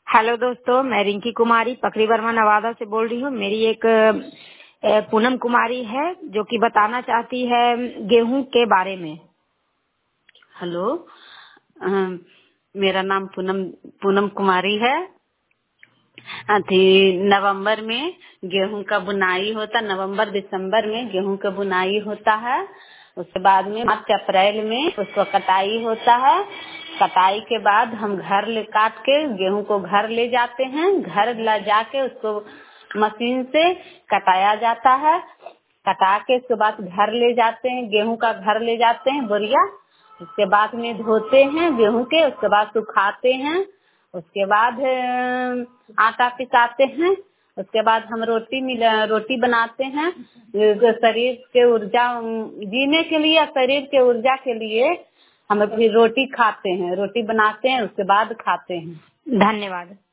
Hello दोस्तों, मैं रिंकी कुमारी पकड़ी वर्मा नवादा से बोल रही हूँ। मेरी एक पूनम कुमारी है जो कि बताना चाहती है गेहूं के बारे में। हेलो। मेरा नाम पूनम पूनम कुमारी है। अथी नवंबर में गेहूं का बुनाई होता, नवंबर दिसंबर में गेहूं का बुनाई होता है। उसके बाद में मार्च अप्रैल में उसको कटाई होता है। कटाई के बाद हम घर ले काट के गेहूं को घर ले जाते हैं। घर ले जाके उसको मशीन से कटाया जाता है। कटा के उसके बाद घर ले जाते हैं, गेहूं का घर ले जाते हैं बोरिया। उसके बाद में धोते हैं गेहूं के, उसके बाद सुखाते हैं। उसके बाद आटा पिसाते हैं। उसके बाद हम रोटी बनाते हैं। शरीर के ऊर्जा जीने के लिए, शरीर के ऊर्जा के लिए हम फिर रोटी खाते हैं, रोटी बनाते हैं, उसके बाद खाते हैं। धन्यवाद।